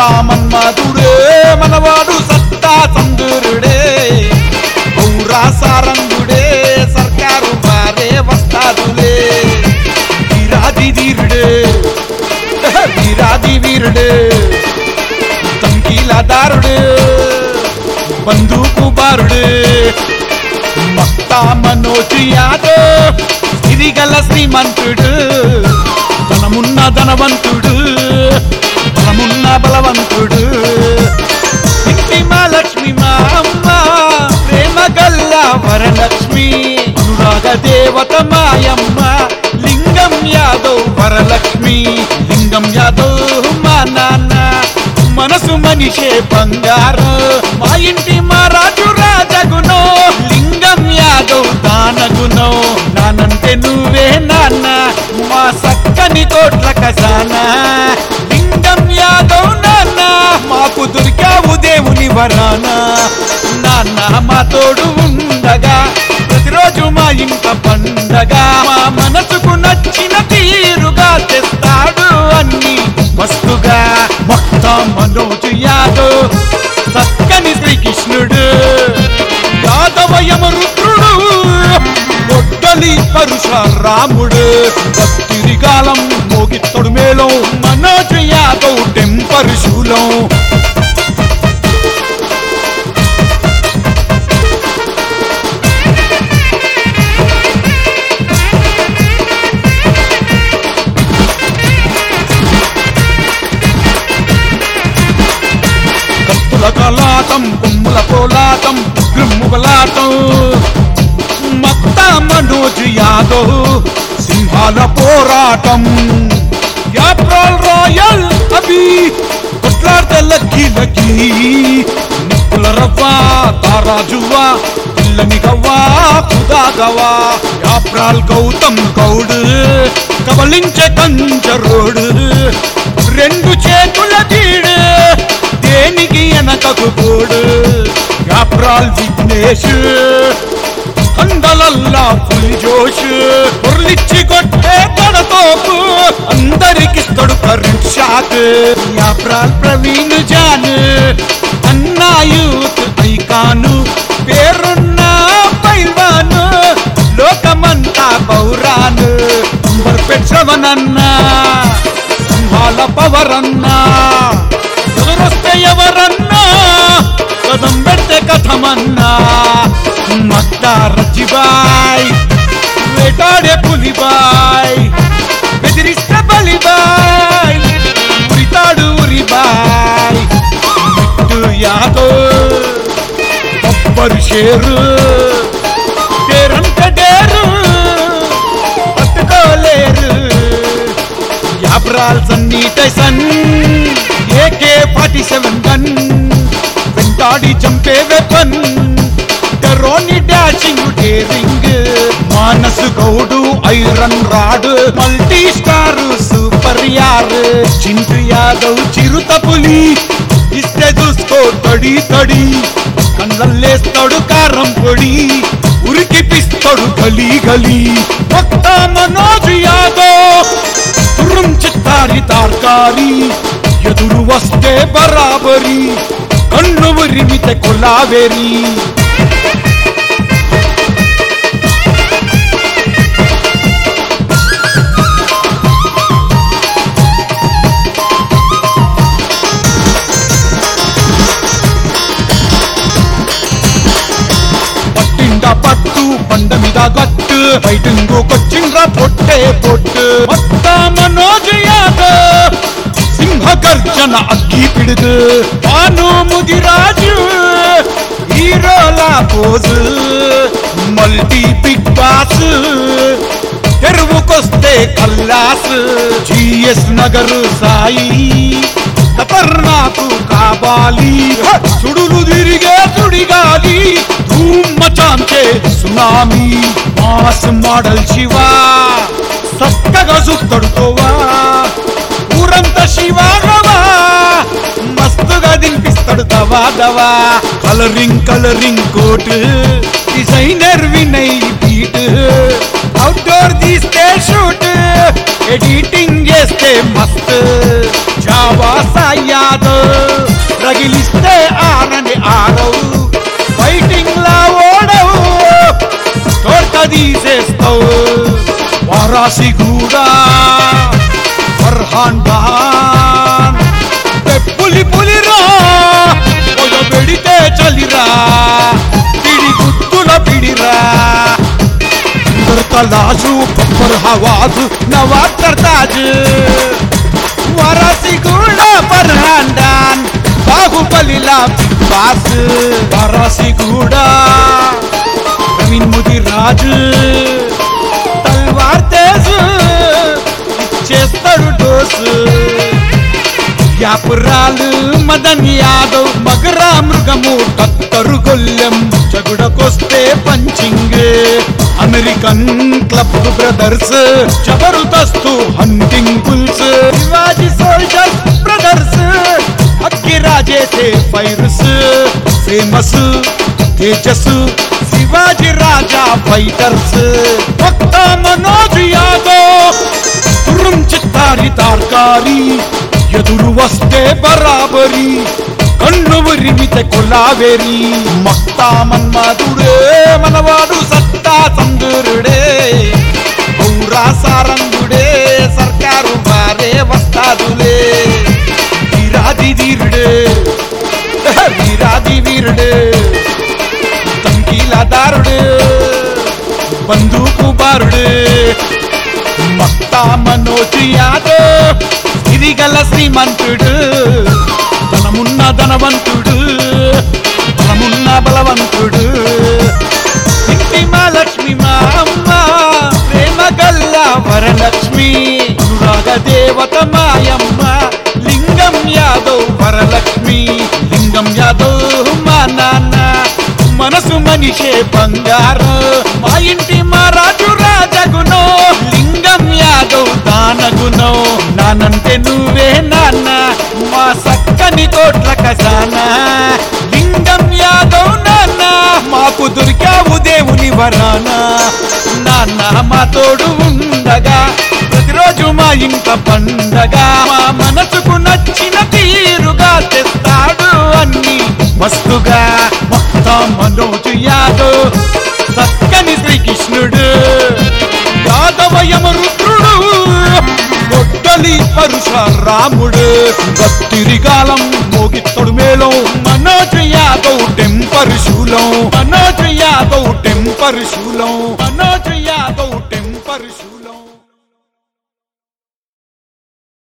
మన్మధుడే మనవాడు సత్తా సందురుడే ఔరా సారంగుడే సర్కారు వారే వస్తాదులే వీరాది వీరుడే వీరాది వీరుడే తంకీలదారుడే బందూకు బారుడే మక్తా మనోజ్ యాదవ్ సిరిగల శ్రీమంతుడు ధనమున్న ధనవంతుడు బలమున్న బలవంతుడు ఇంటి మా లక్ష్మి మా అమ్మ ప్రేమ గల్ల వరలక్ష్మి అనురాగ దేవత మాయమ్మ లింగం యాదవ్ వరలక్ష్మి లింగం యాదవ్ మా నాన్న మనసు మనిషే బంగారం మా ఇంటి మా రాజు రాజగునో లింగం యాదవ్ దానగునో నానంటే నువ్వే నాన్న మా సక్కని కోట్ల ఖజానా లింగం యాదవ్ నాన్న మాకు దొరికావు దేవుని వరానా నాన్న మా తోడు ఉండగా ప్రతిరోజు మా ఇంట పండగ మా మనసుకు నచ్చిన తీరుగా తెస్తాడు అన్ని మస్తుగా మొత్తం మనోజ్ యాదవ్ సక్కని శ్రీకృష్ణుడు యాదవయమ రుద్రుడు గొడ్డలి పరశురాముడు భక్తిరిగాలం మోగిత్తడు మేళం మనోజ్ యాదవ్ టెంపర్ శూలం కలాటం కొమ్ముల పోలాటం గ్రిమ్ముగలాటం మక్తా మనోజ్ యాదవ్ సింహాల పోరాటం యాప్రాల్ రాయల్ అభి కొట్లాడితే లగ్గి లగ్గి నిప్పుల రవ్వ తారాజువ్వా పిల్లని గవ్వా ఖుదా గవా యాప్రాల్ గౌతమ్ గౌడ్ కబలించే కంచరోడు రెండు చేతుల తీడు దేనికి వెనకకు పోడు యాప్రాల్ విఘ్నేష్ కందలల్లా ఫుల్ జోష్ ఉర్లిచ్చి కొట్టే తడతోపు అందరికిస్తడు current shock Yapral Praveen John అన్నా యూత్ ఐకాను పేరున్న పైల్వాను లోకమంతా పౌరాను నంబర్ పెట్రవనన్నా సింహాల పవరన్నా ఎదురొస్తే ఎవరన్నా కదం పెడితే కథమన్నా మక్తా రజ్జిబాయ్ వేటాడే పులిబాయ్ బెదిరిస్తే బలిబాయ్ ఉరితాడు ఉరిబాయ్ బిట్టు యాదవ్ బబ్బర్ షేరు పేరంటే డేరు పట్టుకోలేరు Yapral Sunny Tyson AK-47 gun వెంటాడి చంపే వెపన్ టెరోని dashing daring Manas Goud iron rod multi star super యార్ చింటు యాదవ్ చిరుత పులి ఇస్తే చూసుకో తడి తడి కళ్ళల్లేస్తాడు కారం పొడి ఉరికిపిస్తాడు గలీ గలీ మొత్తం మనోజ్ యాదవ్ తుర్రం చిత్తారి తార్కారి ఎదురు వస్తే బరాబరి కన్ను ఉరిమితే కొలావేరి పట్టిండా పట్టు బండ మీద గట్టు బయటింగోకొచ్చిండ్రా పొట్టే పొట్టు మొత్తం మనోజ్ యాదవ్ సింహగర్జన అగ్గి పిడుగు భాను ముదిరాజు హీరోలా పోజు మల్టీ బిగ్ బాస్ తెరువుకొస్తే కల్లాస్ జిఎస్ నగర్ సాయి ఖతర్నాకు కావాలి సుడులు తిరిగే సుడిగాలి ధూమ్ మచాంచే సునామీ మాస్ మోడల్ శివా సక్కగా సుత్తడుకోవా ఊరంతా శివాగవా మస్తుగా దింపిస్తాడు దవా దవా colouring coat designer Vinay beat outdoor తీస్తే షూట్ ఎడిటింగ్ చేస్తే మస్త్ జావా యాదవ్ రగిలిస్తే ఆరని ఆరవు ఫైటింగ్ లా ఓడవు తోట తీసేస్తావు వారాసి కూడా ఫర్హాన్ ఖాన్ పులిరా పొగ పెడితే చలిరా పిడి గుత్తుల పిడిరా తలాజు పప్పర్ హవాజు నవాజ్ సర్తాజ్ వారాసి కూడా ఫర్హాన్ ఖాన్ బాహుబలిలా బిగ్ బాస్ వారాసి కూడా ప్రవీణ్ ముదిరాజ్ తల్వార్ తేజ్ ఇచ్చేస్తాడు డోసు యాపురాలు మదన్ యాదవ్ మగరా మృగము కత్తరు గొల్లెం జగుడకొస్తే పంచింగ్ అమెరికన్ క్లబ్ బ్రదర్స్ జబర్దస్తు hunting bulls Shivaji soldiers brothers అగ్గిరాజేసే fires famous Tejas Shivaji Raja fighters భక్త మనోజ్ యాదవ్ తురుం చిత్తారి తార్కారి ఎదురు వస్తే బరాబరి కన్ను విరిమితే కొలావేరి మక్తా మన్మధుడే మనవాడు సత్తా సందురుడే ఔరా సారంగుడే సర్కారు వారే వస్తాదులే వీరాది వీరుడే వీరాది వీరుడే తంకీలాదారుడే బందూకు బారుడే మక్తా మనోజ్ యాదవ్ ఇదిగల శ్రీమంతుడు ధనమున్న ధనవంతుడు బలమున్న బలవంతుడు ఇంటి మా లక్ష్మి మా అమ్మ ప్రేమ గల్ల వరలక్ష్మి అనురాగ దేవత మాయమ్మ లింగం యాదవ్ వరలక్ష్మి లింగం యాదవ్ మా నాన్న మనసు మనిషే బంగారు మా ఇంటి మా రాజు రాజగునో లింగం యాదవ్ దానగునో నానంటే నువ్వే నాన్న మా సక్కని కోట్ల ఖజానా లింగం యాదవ్ నాన్న మాకు దొరికావు దేవుని వరానా నాన్న మా తోడు ఉండగా ప్రతిరోజు మా ఇంట పండగా మా మనసుకు నచ్చిన తీరుగా తెస్తాడు అన్ని మస్తుగా మొత్తం మనోజ్ యాదవ్ సక్కని శ్రీకృష్ణుడు యాదవయమ రుద్రుడు గొడ్డలి పరుశరాముడు గత్తిరిగాలం మోగిత్తడు మేళం మనోజ్ యాదవ్ టెంపర్ శూలం మనోజ్ యాదవ్ టెంపర్ శూలం మనోజ్ యాదవ్ టెంపర్ శూలం